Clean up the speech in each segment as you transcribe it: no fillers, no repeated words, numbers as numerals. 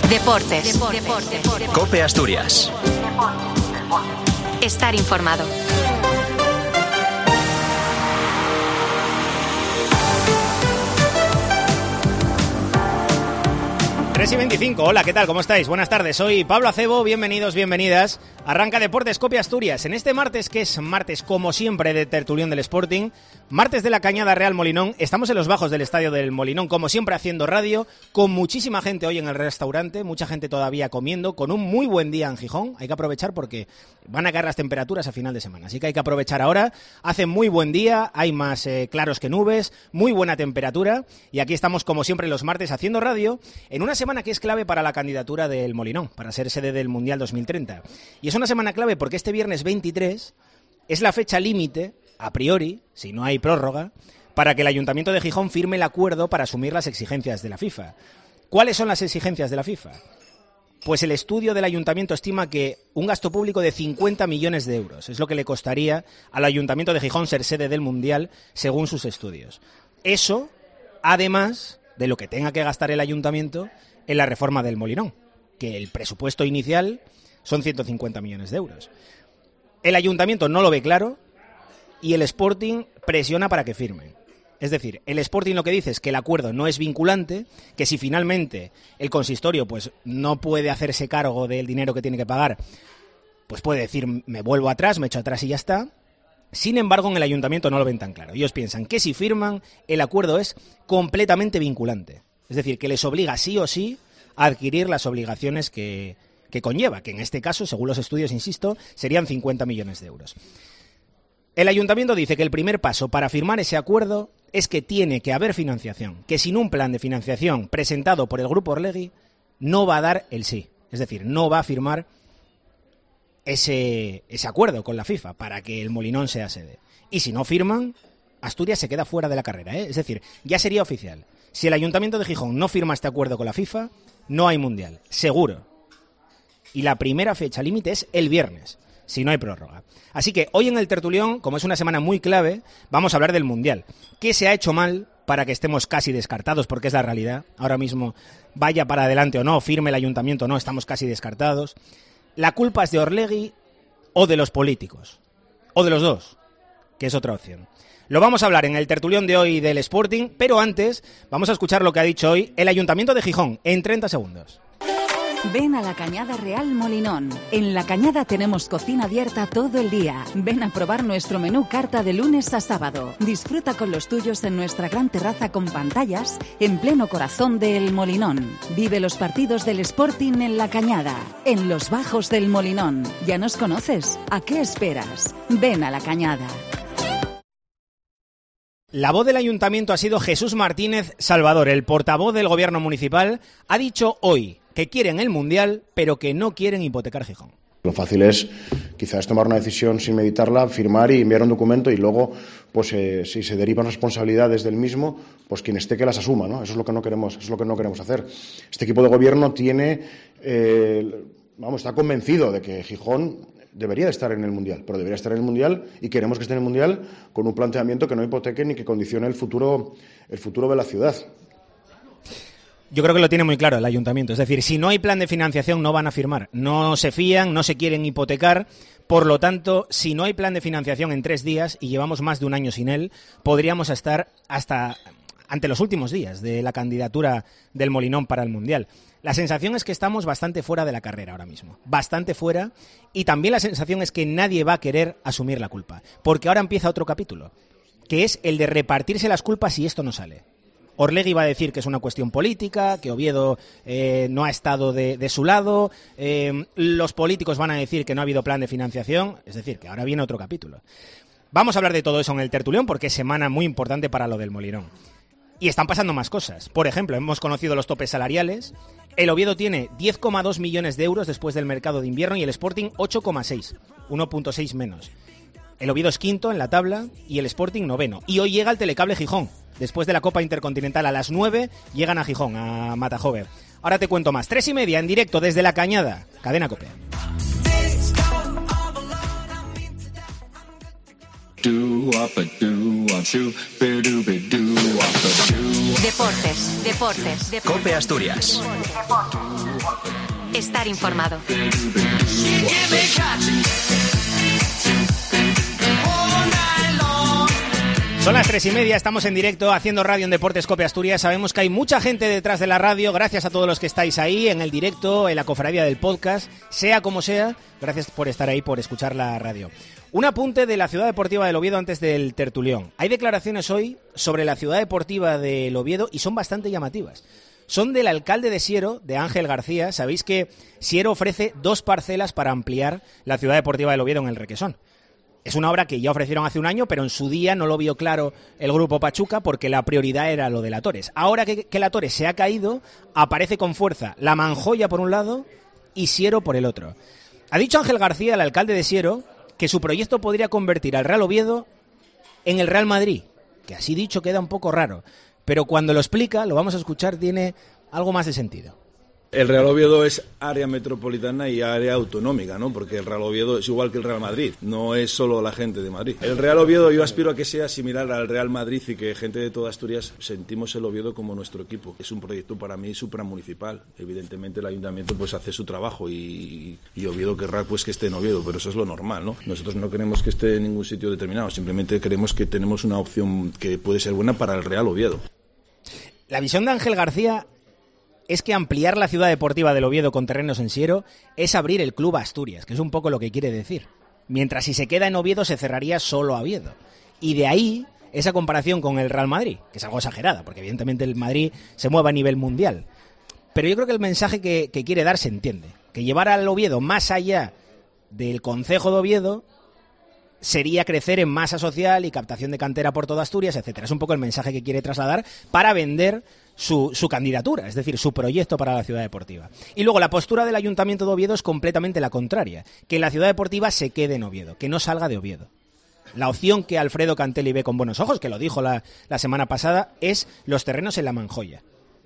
Deportes. COPE Asturias. Estar informado. Tres y 25, hola, ¿qué tal? ¿Cómo estáis? Buenas tardes, soy Pablo Acebo, bienvenidos, bienvenidas. Arranca Deportes COPE Asturias, en este martes, que es martes como siempre de tertulión del Sporting, martes de la Cañada Real Molinón, estamos en los bajos del estadio del Molinón, como siempre haciendo radio, con muchísima gente hoy en el restaurante, mucha gente todavía comiendo, con un muy buen día en Gijón, hay que aprovechar porque van a caer las temperaturas a final de semana, así que hay que aprovechar ahora, hace muy buen día, hay más claros que nubes, muy buena temperatura, y aquí estamos como siempre los martes haciendo radio, en una semana que es clave para la candidatura del Molinón, para ser sede del Mundial 2030. Y es una semana clave porque este viernes 23 es la fecha límite, a priori, si no hay prórroga, para que el Ayuntamiento de Gijón firme el acuerdo para asumir las exigencias de la FIFA. ¿Cuáles son las exigencias de la FIFA? Pues el estudio del Ayuntamiento estima que un gasto público de 50 millones de euros es lo que le costaría al Ayuntamiento de Gijón ser sede del Mundial, según sus estudios. Eso, además de lo que tenga que gastar el Ayuntamiento en la reforma del Molinón, que el presupuesto inicial son 150 millones de euros. El Ayuntamiento no lo ve claro y el Sporting presiona para que firmen. Es decir, el Sporting lo que dice es que el acuerdo no es vinculante, que si finalmente el consistorio pues no puede hacerse cargo del dinero que tiene que pagar, pues puede decir me vuelvo atrás, me echo atrás y ya está. Sin embargo, en el Ayuntamiento no lo ven tan claro. Ellos piensan que si firman, el acuerdo es completamente vinculante. Es decir, que les obliga sí o sí a adquirir las obligaciones que conlleva, que en este caso, según los estudios, insisto, serían 50 millones de euros. El Ayuntamiento dice que el primer paso para firmar ese acuerdo es que tiene que haber financiación, que sin un plan de financiación presentado por el Grupo Orlegui no va a dar el sí. Es decir, no va a firmar ese acuerdo con la FIFA para que el Molinón sea sede. Y si no firman, Asturias se queda fuera de la carrera, ¿eh? Es decir, ya sería oficial. Si el Ayuntamiento de Gijón no firma este acuerdo con la FIFA, no hay Mundial, seguro. Y la primera fecha límite es el viernes, si no hay prórroga. Así que hoy en el tertulión, como es una semana muy clave, vamos a hablar del Mundial. ¿Qué se ha hecho mal para que estemos casi descartados? Porque es la realidad. Ahora mismo, vaya para adelante o no, firme el Ayuntamiento o no, estamos casi descartados. ¿La culpa es de Orlegui o de los políticos? O de los dos, que es otra opción. Lo vamos a hablar en el tertulión de hoy del Sporting, pero antes vamos a escuchar lo que ha dicho hoy el Ayuntamiento de Gijón en 30 segundos. Ven a la Cañada Real Molinón. En la Cañada tenemos cocina abierta todo el día. Ven a probar nuestro menú carta de lunes a sábado. Disfruta con los tuyos en nuestra gran terraza con pantallas en pleno corazón del Molinón. Vive los partidos del Sporting en la Cañada, en los bajos del Molinón. ¿Ya nos conoces? ¿A qué esperas? Ven a la Cañada. La voz del Ayuntamiento ha sido Jesús Martínez Salvador, el portavoz del Gobierno municipal, ha dicho hoy que quieren el Mundial, pero que no quieren hipotecar Gijón. Lo fácil es quizás tomar una decisión sin meditarla, firmar y enviar un documento y luego, pues si se derivan responsabilidades del mismo, pues quien esté que las asuma, ¿no? Eso es lo que no queremos, eso es lo que no queremos hacer. Este equipo de gobierno está convencido de que Gijón debería de estar en el Mundial, pero debería estar en el Mundial y queremos que esté en el Mundial con un planteamiento que no hipoteque ni que condicione el futuro de la ciudad. Yo creo que lo tiene muy claro el Ayuntamiento. Es decir, si no hay plan de financiación no van a firmar. No se fían, no se quieren hipotecar. Por lo tanto, si no hay plan de financiación en 3 días y llevamos más de un año sin él, podríamos estar hasta ante los últimos días de la candidatura del Molinón para el Mundial. La sensación es que estamos bastante fuera de la carrera ahora mismo. Bastante fuera. Y también la sensación es que nadie va a querer asumir la culpa. Porque ahora empieza otro capítulo, que es el de repartirse las culpas si esto no sale. Orlegui va a decir que es una cuestión política, que Oviedo no ha estado de su lado, los políticos van a decir que no ha habido plan de financiación, es decir, que ahora viene otro capítulo. Vamos a hablar de todo eso en el tertulión porque es semana muy importante para lo del Molinón. Y están pasando más cosas. Por ejemplo, hemos conocido los topes salariales. El Oviedo tiene 10,2 millones de euros después del mercado de invierno y el Sporting 8,6, 1,6 menos. El Oviedo es quinto en la tabla y el Sporting noveno. Y hoy llega el Telecable Gijón. Después de la Copa Intercontinental a las 9 llegan a Gijón, a Matajove. Ahora te cuento más. 3:30 en directo desde La Cañada. Cadena COPE. Deportes. COPE Asturias. Estar informado. Son las 3:30, estamos en directo haciendo radio en Deportes COPE Asturias. Sabemos que hay mucha gente detrás de la radio. Gracias a todos los que estáis ahí en el directo, en la cofradía del podcast, sea como sea. Gracias por estar ahí, por escuchar la radio. Un apunte de la Ciudad Deportiva del Oviedo antes del tertulión. Hay declaraciones hoy sobre la Ciudad Deportiva del Oviedo y son bastante llamativas. Son del alcalde de Siero, de Ángel García. Sabéis que Siero ofrece 2 parcelas para ampliar la Ciudad Deportiva del Oviedo en el Requesón. Es una obra que ya ofrecieron hace un año, pero en su día no lo vio claro el Grupo Pachuca porque la prioridad era lo de la Torres. Ahora que la Torres se ha caído, aparece con fuerza la Manjoya por un lado y Siero por el otro. Ha dicho Ángel García, el alcalde de Siero, que su proyecto podría convertir al Real Oviedo en el Real Madrid, que así dicho queda un poco raro, pero cuando lo explica, lo vamos a escuchar, tiene algo más de sentido. El Real Oviedo es área metropolitana y área autonómica, ¿no? Porque el Real Oviedo es igual que el Real Madrid, no es solo la gente de Madrid. El Real Oviedo yo aspiro a que sea similar al Real Madrid y que gente de toda Asturias sentimos el Oviedo como nuestro equipo. Es un proyecto para mí supramunicipal. Evidentemente el ayuntamiento pues hace su trabajo y Oviedo querrá pues que esté en Oviedo, pero eso es lo normal, ¿no? Nosotros no queremos que esté en ningún sitio determinado, simplemente queremos que tenemos una opción que puede ser buena para el Real Oviedo. La visión de Ángel García es que ampliar la Ciudad Deportiva del Oviedo con terrenos en Siero es abrir el club a Asturias, que es un poco lo que quiere decir. Mientras si se queda en Oviedo se cerraría solo a Oviedo. Y de ahí esa comparación con el Real Madrid, que es algo exagerada, porque evidentemente el Madrid se mueve a nivel mundial. Pero yo creo que el mensaje que quiere dar se entiende. Que llevar al Oviedo más allá del concejo de Oviedo sería crecer en masa social y captación de cantera por toda Asturias, etcétera. Es un poco el mensaje que quiere trasladar para vender su candidatura, es decir, su proyecto para la Ciudad Deportiva. Y luego la postura del Ayuntamiento de Oviedo es completamente la contraria, que la Ciudad Deportiva se quede en Oviedo, que no salga de Oviedo. La opción que Alfredo Cantelli ve con buenos ojos, que lo dijo la semana pasada, es los terrenos en la Manjoya.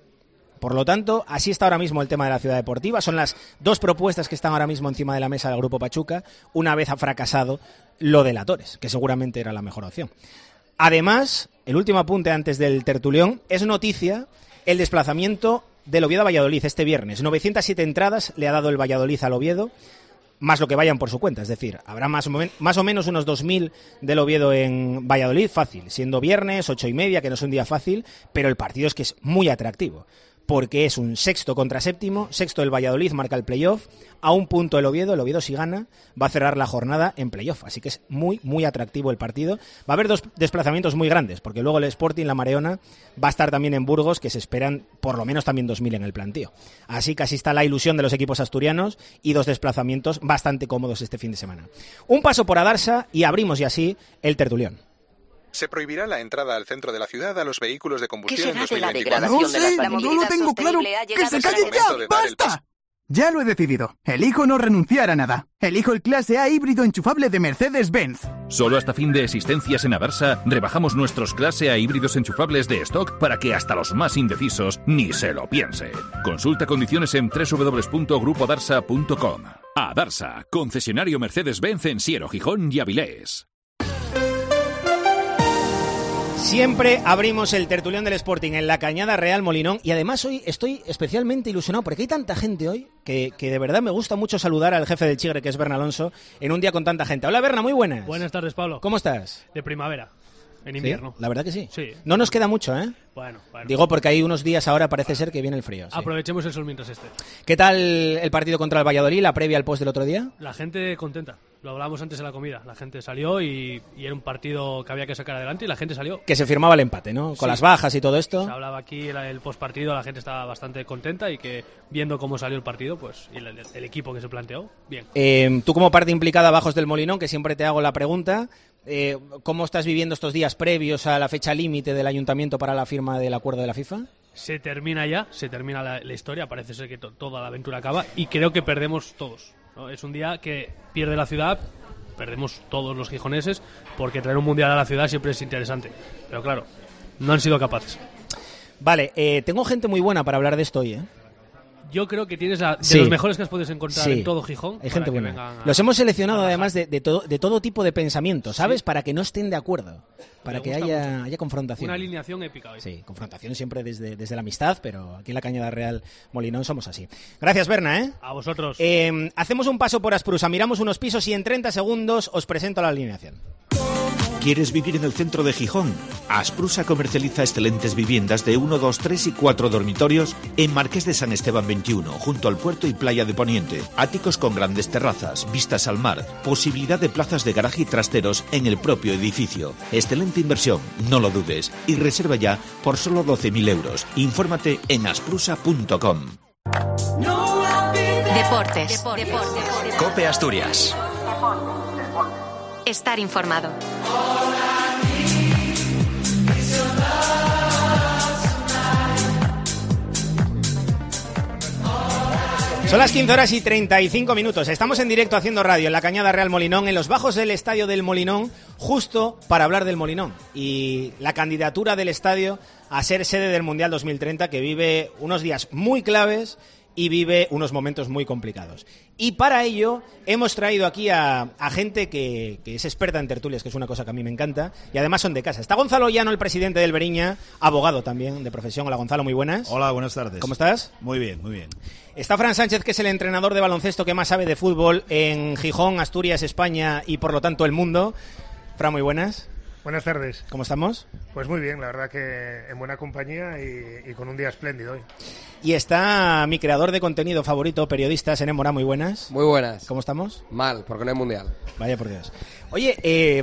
Por lo tanto, así está ahora mismo el tema de la Ciudad Deportiva. Son las 2 propuestas que están ahora mismo encima de la mesa del Grupo Pachuca, una vez ha fracasado lo de la Torres, que seguramente era la mejor opción. Además, el último apunte antes del tertulión, es noticia el desplazamiento del Oviedo a Valladolid este viernes. 907 entradas le ha dado el Valladolid al Oviedo, más lo que vayan por su cuenta. Es decir, habrá más o menos unos 2.000 del Oviedo en Valladolid, fácil. Siendo viernes, 8:30, que no es un día fácil, pero el partido es que es muy atractivo. Porque es un sexto contra séptimo, sexto del Valladolid marca el playoff, a un punto el Oviedo si gana va a cerrar la jornada en playoff, así que es muy, muy atractivo el partido. Va a haber 2 desplazamientos muy grandes, porque luego el Sporting, la Mareona, va a estar también en Burgos, que se esperan por lo menos también 2.000 en el planteo. Así que así está la ilusión de los equipos asturianos y 2 desplazamientos bastante cómodos este fin de semana. Un paso por Adarsa y abrimos ya así el tertulión. Se prohibirá la entrada al centro de la ciudad a los vehículos de combustión en 2024. No sé, no lo tengo claro. ¡Que se callen ya! ¡Basta! Ya lo he decidido. Elijo no renunciar a nada. Elijo el clase A híbrido enchufable de Mercedes-Benz. Solo hasta fin de existencias en Adarsa rebajamos nuestros clase A híbridos enchufables de stock para que hasta los más indecisos ni se lo piensen. Consulta condiciones en www.grupoadarsa.com. Adarsa, concesionario Mercedes-Benz en Siero, Gijón y Avilés. Siempre abrimos el tertulión del Sporting en la Cañada Real Molinón y además hoy estoy especialmente ilusionado porque hay tanta gente hoy que de verdad me gusta mucho saludar al jefe del Chigre, que es Berna Alonso, en un día con tanta gente. Hola Berna, muy buenas. Buenas tardes, Pablo. ¿Cómo estás? De primavera, en invierno. ¿Sí? La verdad que sí. Sí. No nos queda mucho, ¿eh? Bueno. Digo porque hay unos días ahora parece ser que viene el frío. Sí. Aprovechemos el sol mientras esté. ¿Qué tal el partido contra el Valladolid, la previa al post del otro día? La gente contenta. Lo hablábamos antes en la comida. La gente salió y era un partido que había que sacar adelante y la gente salió. Que se firmaba el empate, ¿no? Con las bajas y todo esto. Se hablaba aquí el postpartido, la gente estaba bastante contenta y que viendo cómo salió el partido, pues y el equipo que se planteó, bien. Tú como parte implicada Bajos del Molinón, que siempre te hago la pregunta, ¿cómo estás viviendo estos días previos a la fecha límite del Ayuntamiento para la firma del acuerdo de la FIFA? Se termina la historia, parece ser que toda la aventura acaba y creo que perdemos todos, ¿no? Es un día que pierde la ciudad, perdemos todos los gijoneses, porque traer un mundial a la ciudad siempre es interesante, pero claro, no han sido capaces. Vale, tengo gente muy buena para hablar de esto hoy, ¿eh? Yo creo que tienes de Sí. los mejores que puedes encontrar Sí. en todo Gijón. Hay para gente que buena. vengan a- Los hemos seleccionado a además de todo tipo de pensamientos, ¿sabes? Para que no estén de acuerdo, para Me que gusta haya mucho. confrontación. Una alineación épica hoy. Sí, confrontación siempre desde la amistad, pero aquí en la Cañada Real Molinón somos así. Gracias, Berna, ¿eh? A vosotros. Hacemos un paso por Asprusa, miramos unos pisos y en 30 segundos os presento la alineación. ¿Quieres vivir en el centro de Gijón? Asprusa comercializa excelentes viviendas de 1, 2, 3 y 4 dormitorios en Marqués de San Esteban 21, junto al puerto y playa de Poniente. Áticos con grandes terrazas, vistas al mar, posibilidad de plazas de garaje y trasteros en el propio edificio. Excelente inversión, no lo dudes. Y reserva ya por solo 12.000 euros. Infórmate en asprusa.com. Deportes. Cope Asturias. Estar informado. Son las 15 horas y 35 minutos. Estamos en directo haciendo radio en la Cañada Real Molinón, en los bajos del estadio del Molinón, justo para hablar del Molinón y la candidatura del estadio a ser sede del Mundial 2030, que vive unos días muy claves y vive unos momentos muy complicados. Y para ello hemos traído aquí a gente que es experta en tertulias, que es una cosa que a mí me encanta, y además son de casa. Está Gonzalo Llano, el presidente del Beriña, abogado también de profesión. Hola, Gonzalo, muy buenas. Hola, buenas tardes. ¿Cómo estás? Muy bien, muy bien. Está Fran Sánchez, que es el entrenador de baloncesto que más sabe de fútbol en Gijón, Asturias, España y por lo tanto el mundo. Fran, muy buenas. Buenas tardes. ¿Cómo estamos? Pues muy bien, la verdad que en buena compañía y con un día espléndido hoy. Y está mi creador de contenido favorito, periodista, Senén Morá, muy buenas. Muy buenas. ¿Cómo estamos? Mal, porque no hay mundial. Vaya por Dios. Oye,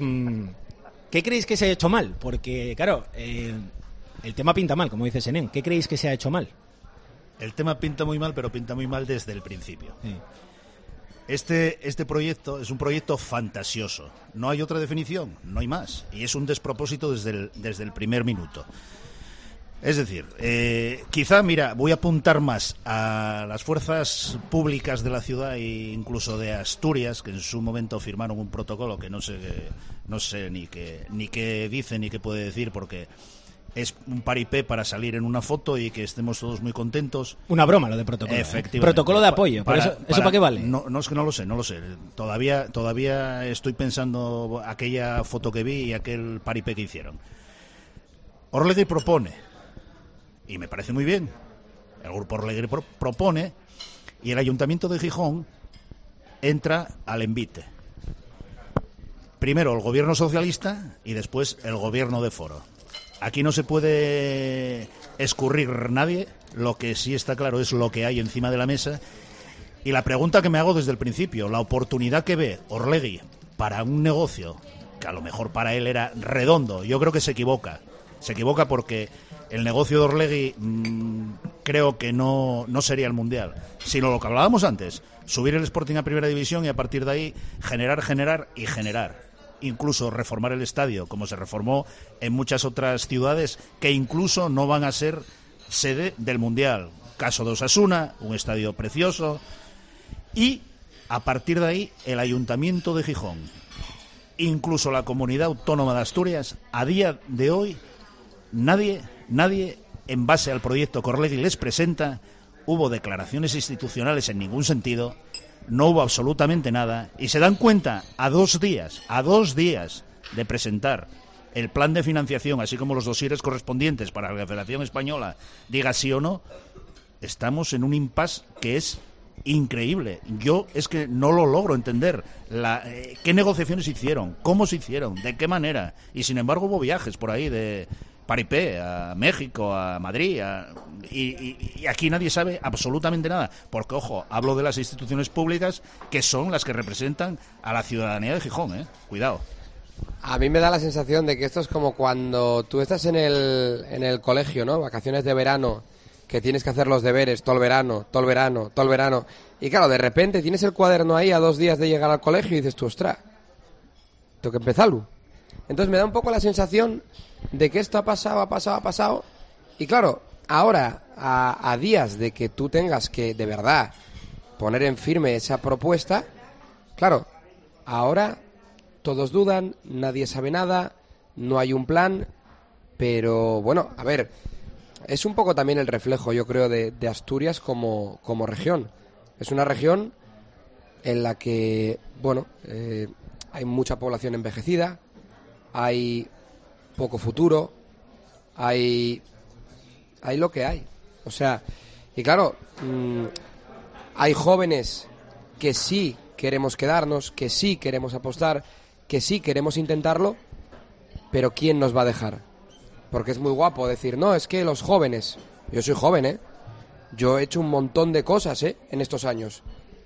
¿qué creéis que se ha hecho mal? Porque, claro, el tema pinta mal, como dice Senén. ¿Qué creéis que se ha hecho mal? El tema pinta muy mal, pero pinta muy mal desde el principio. Sí. Este proyecto es un proyecto fantasioso. No hay otra definición, no hay más. Y es un despropósito desde el primer minuto. Es decir, quizá, mira, voy a apuntar más a las fuerzas públicas de la ciudad e incluso de Asturias, que en su momento firmaron un protocolo que no sé ni qué dice ni qué puede decir, porque es un paripé para salir en una foto y que estemos todos muy contentos. Una broma lo de protocolo. Efectivamente. Protocolo de apoyo. ¿Eso para qué vale? No, es que no lo sé. Todavía estoy pensando aquella foto que vi y aquel paripé que hicieron. Orlegui propone, y me parece muy bien, el grupo Orlegui propone, y el Ayuntamiento de Gijón entra al envite. Primero el gobierno socialista y después el gobierno de Foro. Aquí no se puede escurrir nadie, lo que sí está claro es lo que hay encima de la mesa. Y la pregunta que me hago desde el principio, la oportunidad que ve Orlegui para un negocio que a lo mejor para él era redondo, yo creo que se equivoca. Se equivoca porque el negocio de Orlegui creo que no sería el Mundial, sino lo que hablábamos antes, subir el Sporting a Primera División y a partir de ahí generar y generar. Incluso reformar el estadio, como se reformó en muchas otras ciudades que incluso no van a ser sede del Mundial. Caso de Osasuna, un estadio precioso. Y a partir de ahí, el Ayuntamiento de Gijón, incluso la Comunidad Autónoma de Asturias, a día de hoy, nadie, en base al proyecto que Orlegui les presenta, hubo declaraciones institucionales en ningún sentido. No hubo absolutamente nada y se dan cuenta a dos días de presentar el plan de financiación, así como los dosieres correspondientes para que la Federación Española diga sí o no. Estamos en un impasse que es increíble. Yo es que no lo logro entender. ¿Qué negociaciones se hicieron? ¿Cómo se hicieron? ¿De qué manera? Y sin embargo hubo viajes por ahí de paripé a México, a Madrid, y aquí nadie sabe absolutamente nada, porque, ojo, hablo de las instituciones públicas que son las que representan a la ciudadanía de Gijón, Cuidado. A mí me da la sensación de que esto es como cuando tú estás en el colegio, ¿no? Vacaciones de verano, que tienes que hacer los deberes todo el verano, y claro, de repente tienes el cuaderno ahí a 2 días de llegar al colegio y dices tú, ostras, tengo que empezarlo. Entonces me da un poco la sensación de que esto ha pasado, y claro, ahora, a días de que tú tengas que, de verdad, poner en firme esa propuesta, claro, ahora todos dudan, nadie sabe nada, no hay un plan, pero bueno, a ver, es un poco también el reflejo, yo creo, de Asturias como región. Es una región en la que, bueno, hay mucha población envejecida, hay poco futuro, hay lo que hay. O sea, y claro, hay jóvenes que sí queremos quedarnos, que sí queremos apostar, que sí queremos intentarlo, pero ¿quién nos va a dejar? Porque es muy guapo decir, no, es que los jóvenes... Yo soy joven, Yo he hecho un montón de cosas, en estos años.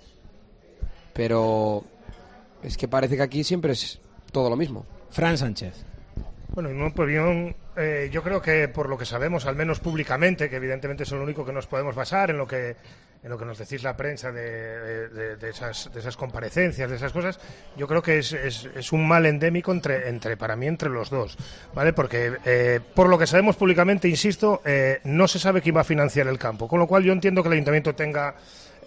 Pero es que parece que aquí siempre es todo lo mismo. Fran Sánchez. Bueno, en mi opinión, yo creo que por lo que sabemos, al menos públicamente, que evidentemente es lo único que nos podemos basar en lo que nos decís la prensa de esas comparecencias, de esas cosas, yo creo que es un mal endémico para mí entre los dos, ¿vale? Porque por lo que sabemos públicamente, insisto, no se sabe quién va a financiar el campo, con lo cual yo entiendo que el ayuntamiento tenga...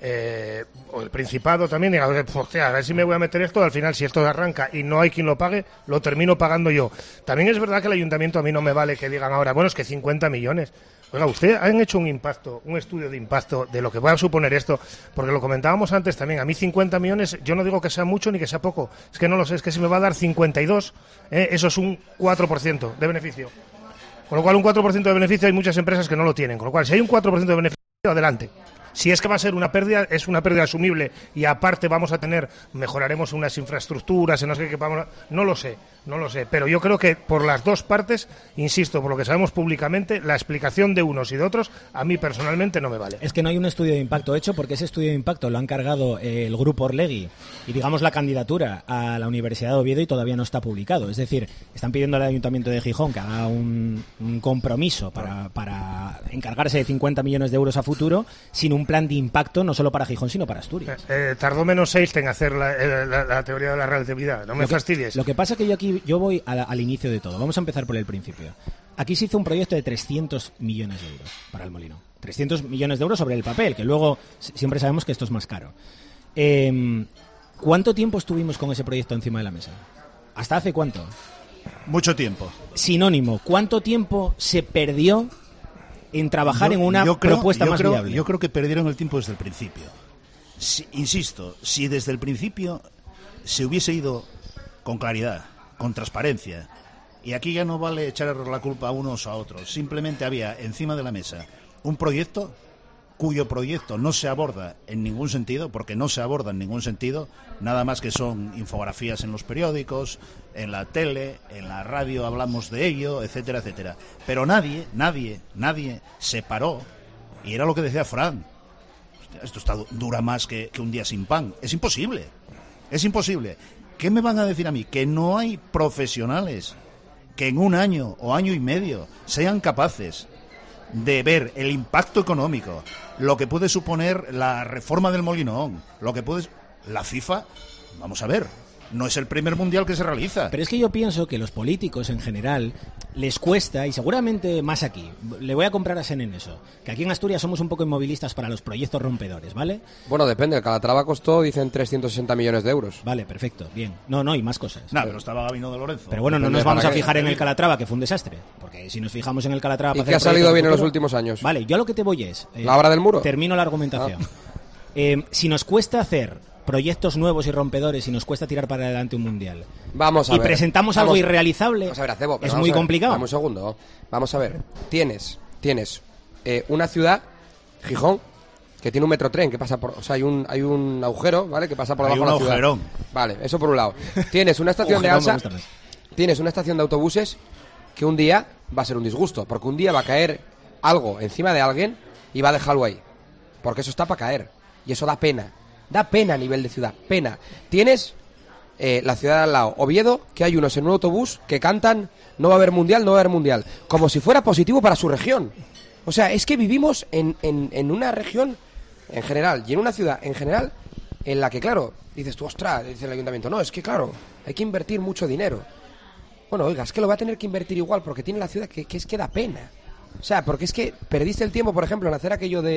o el Principado también diga, hostia, a ver si me voy a meter esto, al final si esto arranca y no hay quien lo pague, lo termino pagando yo. También es verdad que el ayuntamiento a mí no me vale que digan ahora, bueno, es que 50 millones. Oiga, ¿ustedes han hecho un estudio de impacto de lo que va a suponer esto? Porque lo comentábamos antes también, a mí 50 millones, yo no digo que sea mucho ni que sea poco, es que no lo sé, es que si me va a dar 52, eso es un 4% de beneficio. Con lo cual un 4% de beneficio hay muchas empresas que no lo tienen, con lo cual si hay un 4% de beneficio, adelante. Si es que va a ser una pérdida, es una pérdida asumible y aparte mejoraremos unas infraestructuras, no lo sé, pero yo creo que por las dos partes, insisto, por lo que sabemos públicamente, la explicación de unos y de otros a mí personalmente no me vale. Es que no hay un estudio de impacto hecho porque ese estudio de impacto lo ha encargado el Grupo Orlegui y digamos la candidatura a la Universidad de Oviedo y todavía no está publicado. Es decir, están pidiendo al Ayuntamiento de Gijón que haga un compromiso para encargarse de 50 millones de euros a futuro sin un plan de impacto no solo para Gijón sino para Asturias. Tardó menos Einstein en hacer la teoría de la relatividad, no me fastidies. Lo que pasa es que yo voy al inicio de todo. Vamos a empezar por el principio. Aquí se hizo un proyecto de 300 millones de euros para el molino. 300 millones de euros sobre el papel, que luego siempre sabemos que esto es más caro. ¿Cuánto tiempo estuvimos con ese proyecto encima de la mesa? ¿Hasta hace cuánto? Mucho tiempo. Sinónimo, ¿cuánto tiempo se perdió en trabajar en una propuesta más viable? Yo creo que perdieron el tiempo desde el principio. Insisto, si desde el principio se hubiese ido con claridad, con transparencia, y aquí ya no vale echar la culpa a unos o a otros, simplemente había encima de la mesa un proyecto cuyo proyecto no se aborda en ningún sentido, porque no se aborda en ningún sentido, nada más que son infografías en los periódicos, en la tele, en la radio hablamos de ello, etcétera, etcétera. Pero nadie se paró, y era lo que decía Fran, esto dura más que un día sin pan. Es imposible. ¿Qué me van a decir a mí? Que no hay profesionales que en un año o año y medio sean capaces de ver el impacto económico, lo que puede suponer la reforma del Molinón, la FIFA, vamos a ver, no es el primer mundial que se realiza. Pero es que yo pienso que los políticos en general les cuesta, y seguramente más aquí, le voy a comprar a Sen en eso, que aquí en Asturias somos un poco inmovilistas para los proyectos rompedores, ¿vale? Bueno, depende, el Calatrava costó, dicen, 360 millones de euros. Vale, perfecto, bien. No, y más cosas. No, pero estaba Gabino de Lorenzo. Pero bueno, no nos vamos a fijar en el Calatrava, que fue un desastre, porque si nos fijamos en el Calatrava... ¿Y qué ha salido bien en los últimos años? Vale, yo a lo que te voy es... ¿La obra del muro? Termino la argumentación. Si nos cuesta hacer proyectos nuevos y rompedores y nos cuesta tirar para adelante un mundial y presentamos algo irrealizable, vamos a ver, Acebo, es muy complicado. Vamos un segundo, vamos a ver. Tienes una ciudad, Gijón, que tiene un metrotren que pasa por... O sea, hay un agujero, ¿vale?, que pasa por debajo de la ciudad. Hay un agujerón. Vale, eso por un lado. Tienes una estación de alza, tienes una estación de autobuses que un día va a ser un disgusto, porque un día va a caer algo encima de alguien y va a dejarlo ahí, porque eso está para caer, y eso da pena. Da pena a nivel de ciudad, pena. Tienes la ciudad de al lado, Oviedo, que hay unos en un autobús que cantan no va a haber mundial, como si fuera positivo para su región. O sea, es que vivimos en una región en general y en una ciudad en general en la que, claro, dices tú, ostras, dice el ayuntamiento, no, es que claro, hay que invertir mucho dinero. Bueno, oiga, es que lo va a tener que invertir igual porque tiene la ciudad que es que da pena. O sea, porque es que perdiste el tiempo, por ejemplo, en hacer aquello de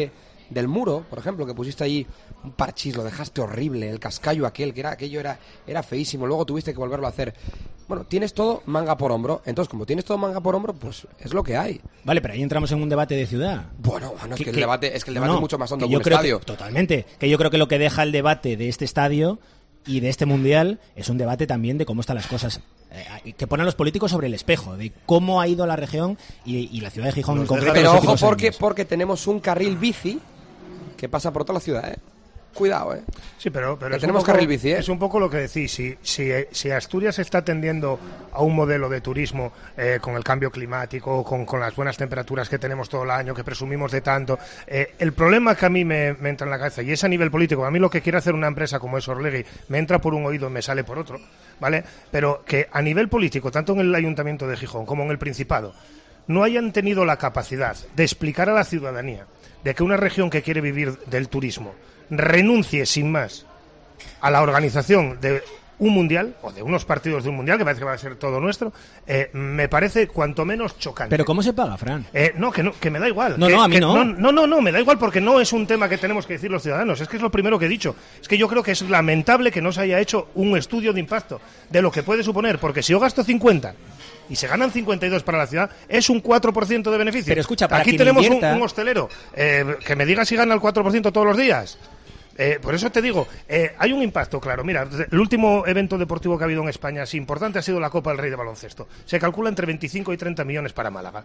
del muro, por ejemplo, que pusiste allí un parchís, lo dejaste horrible, el cascallo aquel, que aquello era feísimo, luego tuviste que volverlo a hacer. Bueno, tienes todo manga por hombro, entonces como tienes todo manga por hombro, pues es lo que hay. Vale, pero ahí entramos en un debate de ciudad. Bueno, es que el debate es mucho más hondo que un creo estadio. Totalmente, que yo creo que lo que deja el debate de este estadio y de este mundial es un debate también de cómo están las cosas, que ponen a los políticos sobre el espejo, de cómo ha ido la región y la ciudad de Gijón en concreto. Pero ojo, porque tenemos un carril bici que pasa por toda la ciudad, Cuidado, Sí, pero tenemos carril bici, Es un poco lo que decís. Si Asturias está tendiendo a un modelo de turismo con el cambio climático, con las buenas temperaturas que tenemos todo el año, que presumimos de tanto, el problema que a mí me entra en la cabeza, y es a nivel político, a mí lo que quiere hacer una empresa como es Orlegui, me entra por un oído y me sale por otro, ¿vale? Pero que a nivel político, tanto en el Ayuntamiento de Gijón como en el Principado, no hayan tenido la capacidad de explicar a la ciudadanía de que una región que quiere vivir del turismo renuncie sin más a la organización de un mundial o de unos partidos de un mundial, que parece que va a ser todo nuestro, me parece cuanto menos chocante. ¿Pero cómo se paga, Fran? Que me da igual. A mí no. No, me da igual porque no es un tema que tenemos que decir los ciudadanos. Es que es lo primero que he dicho. Es que yo creo que es lamentable que no se haya hecho un estudio de impacto de lo que puede suponer, porque si yo gasto 50 y se ganan 52 para la ciudad, es un 4% de beneficio. Pero escucha, para aquí tenemos un hostelero que me diga si gana el 4% todos los días. Por eso te digo, hay un impacto, claro. Mira, el último evento deportivo que ha habido en España así importante ha sido la Copa del Rey de baloncesto. Se calcula entre 25 y 30 millones para Málaga.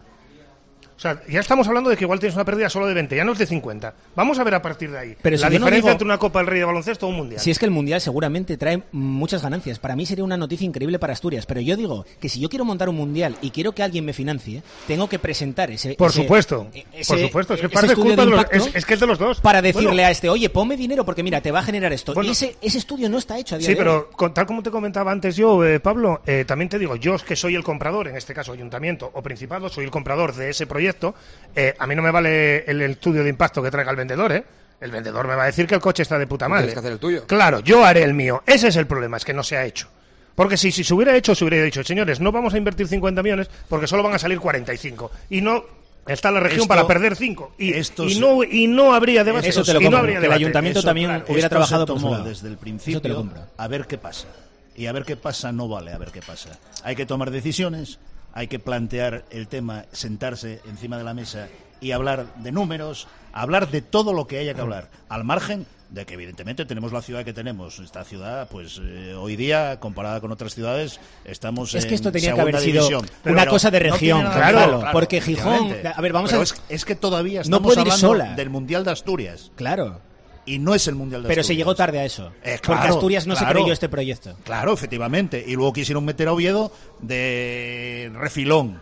O sea, ya estamos hablando de que igual tienes una pérdida solo de 20, ya no es de 50. Vamos a ver a partir de ahí pero la diferencia entre una Copa del Rey de baloncesto o un mundial. Si es que el mundial seguramente trae muchas ganancias. Para mí sería una noticia increíble para Asturias. Pero yo digo que si yo quiero montar un mundial y quiero que alguien me financie, tengo que presentar ese... Por supuesto. Es que parte es culpa es que es de los dos. Para decirle a oye, ponme dinero porque mira, te va a generar esto. Bueno, y ese estudio no está hecho a día de hoy. Sí, pero tal como te comentaba antes yo, Pablo, también te digo, yo es que soy el comprador, en este caso Ayuntamiento o Principado, soy el comprador de ese proyecto. A mí no me vale el estudio de impacto que traiga el vendedor, El vendedor me va a decir que el coche está de puta madre. Tienes que hacer el tuyo. Claro, yo haré el mío. Ese es el problema, es que no se ha hecho. Porque si se hubiera hecho, se hubiera dicho, señores, no vamos a invertir 50 millones porque solo van a salir 45. Y no está la región para perder 5. Y no habría debate. Eso te lo compro, que el ayuntamiento también hubiera trabajado por su lado. Desde el principio, a ver qué pasa. Y a ver qué pasa no vale, a ver qué pasa. Hay que tomar decisiones. Hay que plantear el tema, sentarse encima de la mesa y hablar de números, hablar de todo lo que haya que hablar, al margen de que evidentemente tenemos la ciudad que tenemos. Esta ciudad, pues hoy día, comparada con otras ciudades, estamos en segunda división. Es que esto tenía que haber sido una cosa de región, no claro, porque Gijón... A ver, vamos a ver... Es que todavía estamos hablando del Mundial de Asturias. Claro. Y no es el Mundial de Pero Asturias. se llegó tarde a eso. Claro, porque Asturias no se creyó este proyecto. Claro, efectivamente. Y luego quisieron meter a Oviedo de refilón.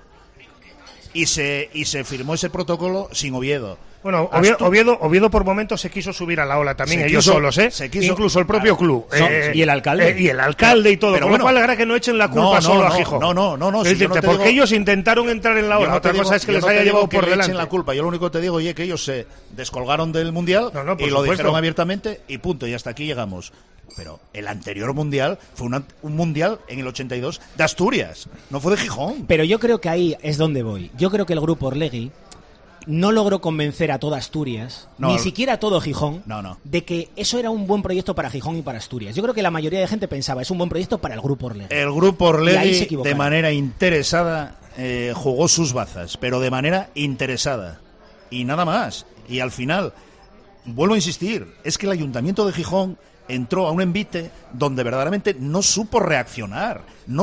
Y se firmó ese protocolo sin Oviedo. Bueno, Oviedo por momentos se quiso subir a la ola también, ellos solos, incluso el propio club. ¿Y el alcalde? Y el alcalde y todo. Pero con lo cual, ahora que no echen la culpa solo a Gijón. No. Porque ellos intentaron entrar en la ola. Otra cosa es que les haya llevado por delante. La culpa. Yo lo único que te digo, oye, que ellos se descolgaron del Mundial y lo dijeron abiertamente y punto. Y hasta aquí llegamos. Pero el anterior mundial fue un mundial en el 82 de Asturias, no fue de Gijón. Pero yo creo que ahí es donde voy. Yo creo que el grupo Orlegui no logró convencer a toda Asturias, ni siquiera a todo Gijón, de que eso era un buen proyecto para Gijón y para Asturias. Yo creo que la mayoría de gente pensaba, es un buen proyecto para el grupo Orlegui. El grupo Orlegui, de manera interesada, jugó sus bazas, pero de manera interesada. Y nada más. Y al final, vuelvo a insistir, es que el Ayuntamiento de Gijón entró a un envite donde verdaderamente no supo reaccionar.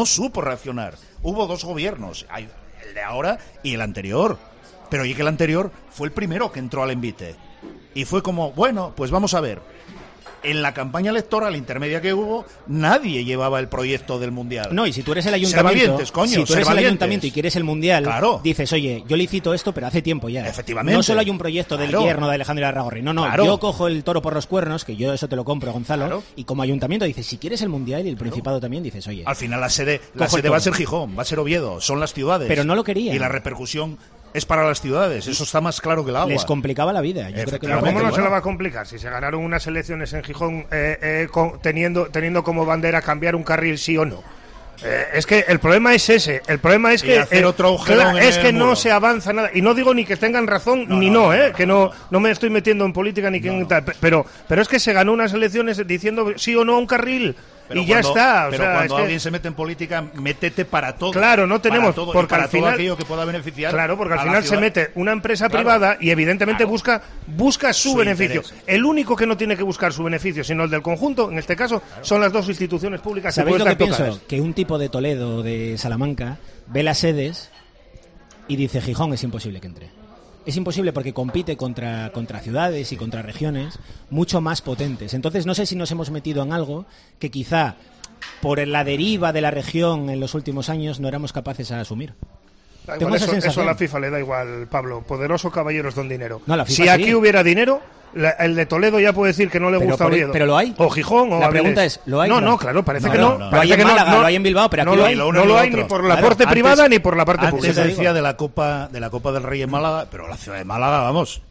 Hubo dos gobiernos, el de ahora y el anterior. Pero oye, que el anterior fue el primero que entró al envite. Y fue como, bueno, pues vamos a ver. En la campaña electoral intermedia que hubo, nadie llevaba el proyecto del Mundial. No, y si tú eres el ayuntamiento, y quieres el Mundial, claro, dices, oye, yo licito esto, pero hace tiempo ya. Efectivamente. No solo hay un proyecto del yerno de Alejandro Larragorri. No, yo cojo el toro por los cuernos, que yo eso te lo compro, Gonzalo, y como ayuntamiento dices, si quieres el Mundial y el Principado también, dices, oye. Al final la sede va a ser Gijón, va a ser Oviedo, son las ciudades. Pero no lo querían. Y la repercusión es para las ciudades, eso está más claro que el agua. Les complicaba la vida. Yo creo que ¿cómo no se la va a complicar? Si se ganaron unas elecciones en Gijón teniendo como bandera cambiar un carril sí o no. Es que el problema es ese. El problema es que no se avanza nada. Y no digo ni que tengan razón no, que no me estoy metiendo en política ni que tal. Pero es que se ganó unas elecciones diciendo sí o no a un carril. Pero ya está. Pero cuando alguien se mete en política, métete para todo. Claro, no tenemos. Todo, porque para al final, todo aquello que pueda beneficiar. Claro, porque al final se mete una empresa privada y evidentemente busca su beneficio. Interés. El único que no tiene que buscar su beneficio, sino el del conjunto, en este caso, son las dos instituciones públicas. ¿Sabéis lo que pienso? Tocadas. Que un tipo de Toledo o de Salamanca ve las sedes y dice Gijón es imposible que entre. Es imposible porque compite contra ciudades y contra regiones mucho más potentes. Entonces no sé si nos hemos metido en algo que quizá por la deriva de la región en los últimos años no éramos capaces a asumir. Igual, eso a la FIFA le da igual, Pablo. Poderoso caballeros don dinero. No, la FIFA si aquí hubiera dinero, el de Toledo ya puede decir que no le gusta Oviedo. Pero lo hay. O Gijón o la pregunta es, ¿lo hay? No, claro, parece que no. Lo hay en Málaga, lo hay en Bilbao, pero aquí no lo hay ni por la parte privada ni por la parte pública. Antes decía de la Copa del Rey en Málaga, pero la ciudad de Málaga, vamos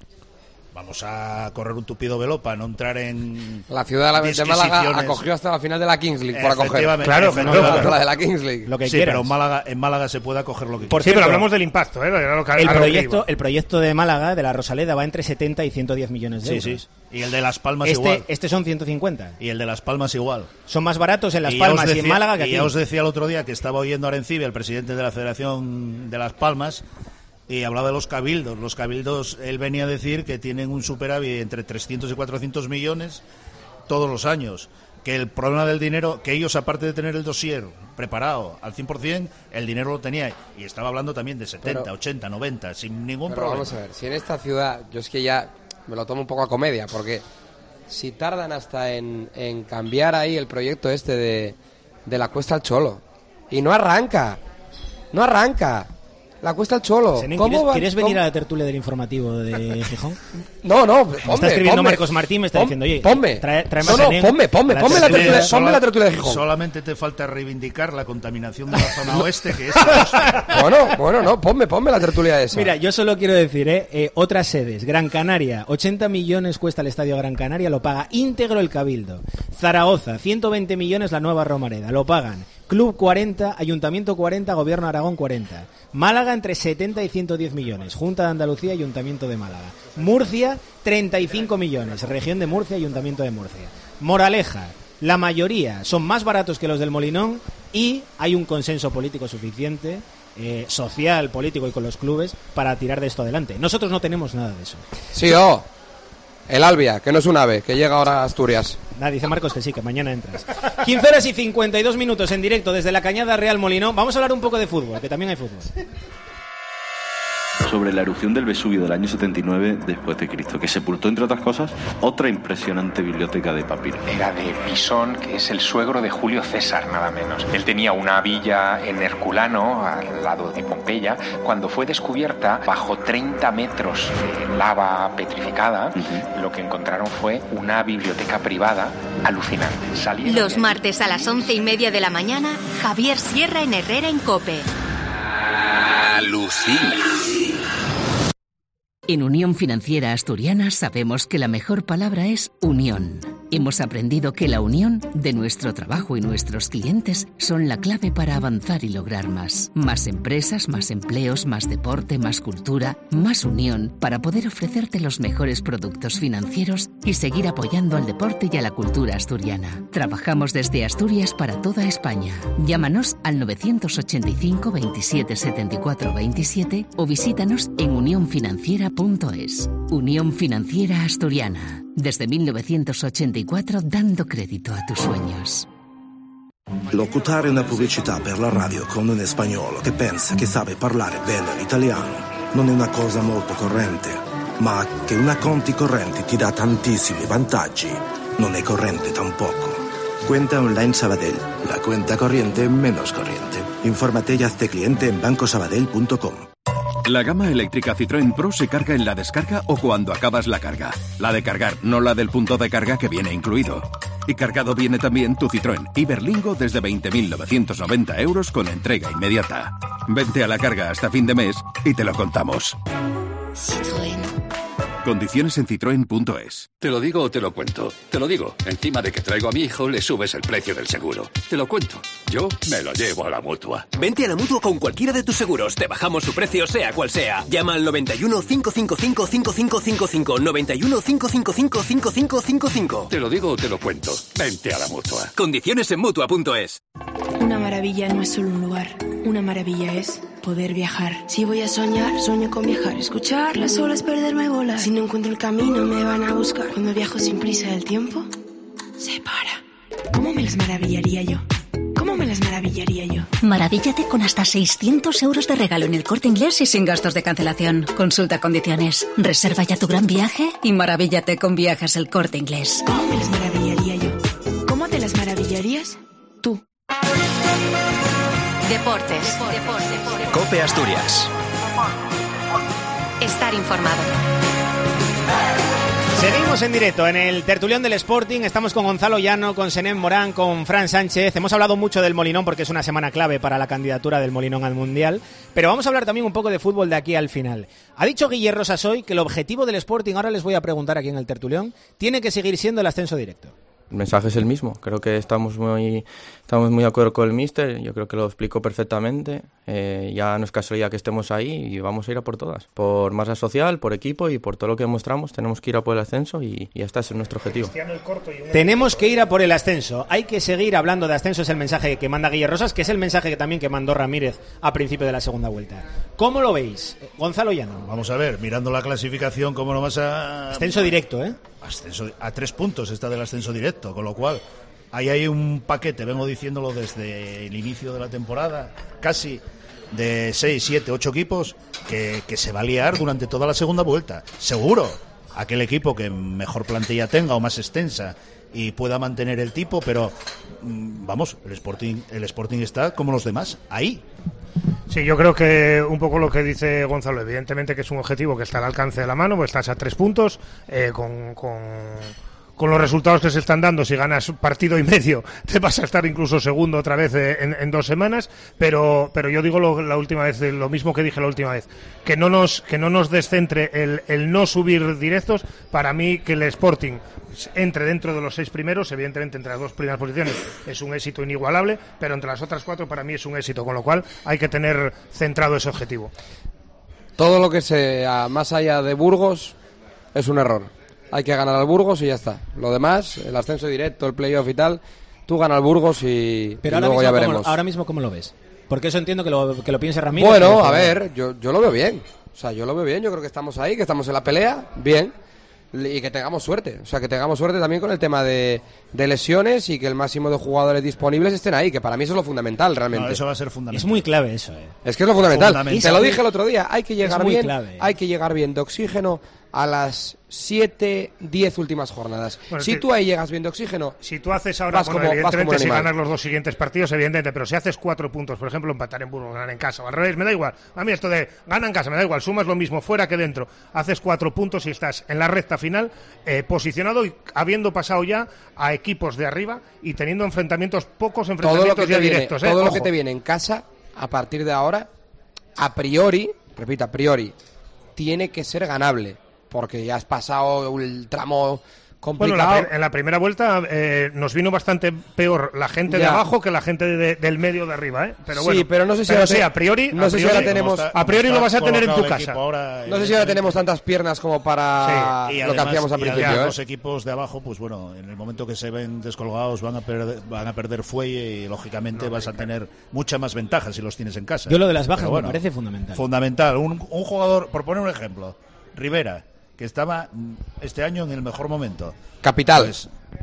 a correr un tupido velo para no entrar en la ciudad de Málaga acogió hasta la final de la Kings League por acoger. Claro, la de la Kings League. Lo que sí, quieras. pero en Málaga se puede acoger lo que Por cierto, pero hablamos del impacto, el proyecto de Málaga, de la Rosaleda, va entre 70 y 110 millones de euros. Sí. Y el de Las Palmas igual. Este son 150. Y el de Las Palmas igual. Son más baratos en Las Palmas y en Málaga que aquí. Y ya os decía el otro día que estaba oyendo a Arencibia, el presidente de la Federación de Las Palmas, y hablaba de los cabildos. Los cabildos, él venía a decir que tienen un superávit entre 300 y 400 millones todos los años. Que el problema del dinero, que ellos, aparte de tener el dossier preparado al 100%, el dinero lo tenía. Y estaba hablando también de 70, 80, 90, sin ningún problema. Vamos a ver, si en esta ciudad, yo es que ya me lo tomo un poco a comedia, porque si tardan hasta en cambiar ahí el proyecto este de la Cuesta al Cholo, y no arranca. La Cuesta al Cholo. ¿Quieres venir a la tertulia del informativo de Gijón? No, me está escribiendo Marcos Martín, me está diciendo, oye, ponme la tertulia de Gijón. Solamente te falta reivindicar la contaminación de la zona oeste, que es ponme la tertulia esa. Mira, yo solo quiero decir, otras sedes. Gran Canaria, 80 millones cuesta el estadio Gran Canaria, lo paga íntegro el Cabildo. Zaragoza, 120 millones la nueva Romareda, lo pagan. Club 40, Ayuntamiento 40, Gobierno de Aragón 40. Málaga entre 70 y 110 millones. Junta de Andalucía, Ayuntamiento de Málaga. Murcia, 35 millones. Región de Murcia, Ayuntamiento de Murcia. Moraleja, la mayoría son más baratos que los del Molinón y hay un consenso político suficiente, social, político y con los clubes para tirar de esto adelante. Nosotros no tenemos nada de eso. Sí, el Albia, que no es un ave, que llega ahora a Asturias. Dice Marcos que sí, que mañana entras. 15 horas y 52 minutos en directo desde la Cañada Real Molinón. Vamos a hablar un poco de fútbol, que también hay fútbol. Sobre la erupción del Vesubio del año 79 después de Cristo, que sepultó, entre otras cosas, otra impresionante biblioteca de papiros. Era de Pisón, que es el suegro de Julio César, nada menos. Él tenía una villa en Herculano, al lado de Pompeya. Cuando fue descubierta, bajo 30 metros de lava petrificada, lo que encontraron fue una biblioteca privada alucinante. Los martes a las 11:30 de la mañana, Javier Sierra en Herrera en COPE. Alucina. En Unión Financiera Asturiana sabemos que la mejor palabra es unión. Hemos aprendido que la unión de nuestro trabajo y nuestros clientes son la clave para avanzar y lograr más. Más empresas, más empleos, más deporte, más cultura, más unión para poder ofrecerte los mejores productos financieros y seguir apoyando al deporte y a la cultura asturiana. Trabajamos desde Asturias para toda España. Llámanos al 985 27 74 27 o visítanos en unionfinanciera.es. Unión Financiera Asturiana. Desde 1984 dando crédito a tus sueños. Locutare una pubblicità per la radio con un spagnolo che pensa che sabe parlare bene l'italiano non è una cosa molto corrente, ma che una conti correnti ti dà tantissimi vantaggi non è corrente tampoco. Cuenta online Sabadell, la cuenta corriente menos corriente. Infórmate y hazte cliente en bancosabadell.com. La gama eléctrica Citroën Pro se carga en la descarga o cuando acabas la carga. La de cargar, no la del punto de carga que viene incluido. Y cargado viene también tu Citroën Iberlingo desde 20.990 euros con entrega inmediata. Vente a la carga hasta fin de mes y te lo contamos. Citroën. Condiciones en Citroën.es. Te lo digo o te lo cuento. Te lo digo. Encima de que traigo a mi hijo, le subes el precio del seguro. Te lo cuento. Yo me lo llevo a la Mutua. Vente a la Mutua con cualquiera de tus seguros. Te bajamos su precio, sea cual sea. Llama al 91 555 5555. 91 555 5555. Te lo digo o te lo cuento. Vente a la Mutua. Condiciones en Mutua.es. Una maravilla no es solo un lugar. Una maravilla es poder viajar. Si voy a soñar, sueño con viajar. Escuchar las olas, perderme bolas. Si no encuentro el camino, me van a buscar. Cuando viajo sin prisa, el tiempo se para. ¿Cómo me las maravillaría yo? ¿Cómo me las maravillaría yo? Maravíllate con hasta 600 euros de regalo en El Corte Inglés y sin gastos de cancelación. Consulta condiciones. Reserva ya tu gran viaje y maravíllate con Viajes El Corte Inglés. ¿Cómo me las maravillaría yo? ¿Cómo te las maravillarías tú? Deportes. COPE Asturias. Estar informado. Seguimos en directo en el tertulión del Sporting. Estamos con Gonzalo Llano, con Senén Morán, con Fran Sánchez. Hemos hablado mucho del Molinón porque es una semana clave para la candidatura del Molinón al Mundial. Pero vamos a hablar también un poco de fútbol de aquí al final. Ha dicho Guille Rosas hoy que el objetivo del Sporting, ahora les voy a preguntar aquí en el tertulión, tiene que seguir siendo el ascenso directo. El mensaje es el mismo. Creo que estamos muy de acuerdo con el míster. Yo creo que lo explicó perfectamente. Ya no es casualidad que estemos ahí y vamos a ir a por todas. Por masa social, por equipo y por todo lo que demostramos. Tenemos que ir a por el ascenso y ya está, ese es nuestro objetivo. Tenemos que ir a por el ascenso. Hay que seguir hablando de ascenso. Es el mensaje que manda Guille Rosas, que es el mensaje que también que mandó Ramírez a principio de la segunda vuelta. ¿Cómo lo veis? Gonzalo Llano. Vamos a ver, mirando la clasificación, ¿cómo no vas a...? Ascenso directo, ¿eh? Ascenso, a 3 puntos está del ascenso directo, con lo cual ahí hay un paquete, vengo diciéndolo desde el inicio de la temporada, casi de 6, 7, 8 equipos que se va a liar durante toda la segunda vuelta. Seguro, aquel equipo que mejor plantilla tenga o más extensa y pueda mantener el tipo, pero vamos, el Sporting está como los demás, ahí. Sí, yo creo que un poco lo que dice Gonzalo, evidentemente que es un objetivo que está al alcance de la mano, pues estás a 3 puntos, con los resultados que se están dando, si ganas partido y medio, te vas a estar incluso segundo otra vez en 2 semanas, pero yo digo la última vez, lo mismo que dije la última vez, que no nos descentre el no subir directos. Para mí que el Sporting entre dentro de los 6 primeros, evidentemente entre las 2 primeras posiciones es un éxito inigualable, pero entre las otras 4 para mí es un éxito, con lo cual hay que tener centrado ese objetivo. Todo lo que sea más allá de Burgos es un error. Hay que ganar al Burgos y ya está. Lo demás, el ascenso directo, el playoff y tal, tú ganas al Burgos y luego ya veremos. Ahora mismo, ¿cómo lo ves? Porque eso entiendo que lo piense Ramírez. Bueno, a ver, yo lo veo bien. O sea, yo lo veo bien. Yo creo que estamos ahí, que estamos en la pelea, bien. Y que tengamos suerte. O sea, que tengamos suerte también con el tema de lesiones y que el máximo de jugadores disponibles estén ahí, que para mí eso es lo fundamental, realmente. No, eso va a ser fundamental. Es muy clave eso, Es que es lo fundamental. Te lo dije el otro día, hay que llegar bien, clave. Hay que llegar bien de oxígeno a las 7, 10 últimas jornadas. Bueno, si tú ahí llegas bien de oxígeno, si tú haces ahora, evidentemente si ganas los 2 siguientes partidos, evidentemente, pero si haces 4 puntos, por ejemplo, empatar en Burgos, ganar en casa, o al revés, me da igual. A mí esto de gana en casa, me da igual, sumas lo mismo fuera que dentro. Haces 4 puntos y estás en la recta final, posicionado y habiendo pasado ya a equipos de arriba y teniendo pocos enfrentamientos ya directos. Todo lo que te viene en casa, a partir de ahora, a priori, tiene que ser ganable. Porque ya has pasado el tramo complicado. Bueno, en la primera vuelta nos vino bastante peor la gente de abajo que la gente del medio de arriba, ¿eh? Pero bueno, sí, pero no sé si a priori lo vas a tener en tu casa. No sé si ahora tenemos tantas piernas como para lo que hacíamos al principio. Los equipos de abajo, pues bueno, en el momento que se ven descolgados van a perder fuelle y lógicamente vas a tener mucha más ventaja si los tienes en casa. Yo lo de las bajas me parece fundamental. Fundamental. Un jugador, por poner un ejemplo, Rivera, que estaba este año en el mejor momento. Capital. Pues,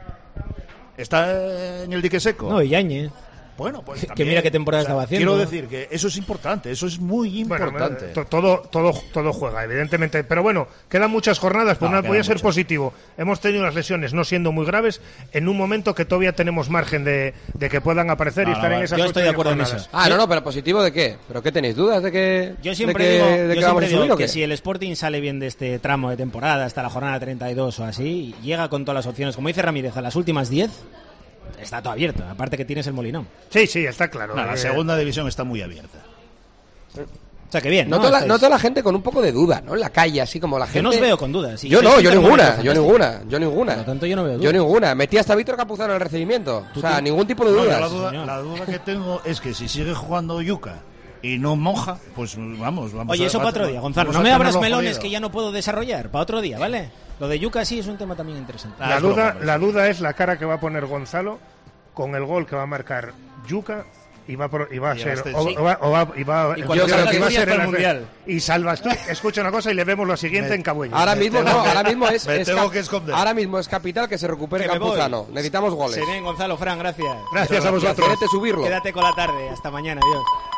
¿está en el dique seco? No, Yáñez. Bueno, pues que mira qué temporada estaba haciendo. Quiero decir que eso es importante, eso es muy importante. Bueno, todo juega, evidentemente. Pero bueno, quedan muchas jornadas, pues voy a ser positivo. Hemos tenido las lesiones no siendo muy graves en un momento que todavía tenemos margen de que puedan aparecer y estar en esas. Yo estoy de acuerdo en eso. Pero positivo ¿de qué? ¿Pero qué tenéis dudas de que yo siempre digo que si el Sporting sale bien de este tramo de temporada hasta la jornada 32 o así, llega con todas las opciones, como dice Ramírez, a las últimas 10. Está todo abierto, aparte que tienes el Molinón. Sí, está claro. La segunda división está muy abierta. O sea, que bien, ¿no? Noto a la gente con un poco de duda, ¿no? En la calle, así como la gente... Yo no os veo con dudas. Yo ninguna. Por lo tanto, yo no veo dudas. Yo ninguna. Metí hasta Víctor Campuzano en el recibimiento. O sea, ningún tipo de dudas. La duda que tengo es que si sigue jugando Yuka y no moja, pues vamos. Oye, eso para otro día, Gonzalo. No me abras melones que ya no puedo desarrollar. Para otro día, ¿vale? Lo de Yuka sí es un tema también interesante. La duda es la cara que va a poner Gonzalo con el gol que va a marcar Yuka y va a ser el mundial. Y salvas tú. Escucha una cosa y le vemos la siguiente en Cabuello. Ahora mismo ahora mismo es capital que se recupere Campuzano. Necesitamos goles. Se ven, Gonzalo, Fran, gracias. Gracias a vosotros. Subirlo. Quédate con la tarde. Hasta mañana, adiós.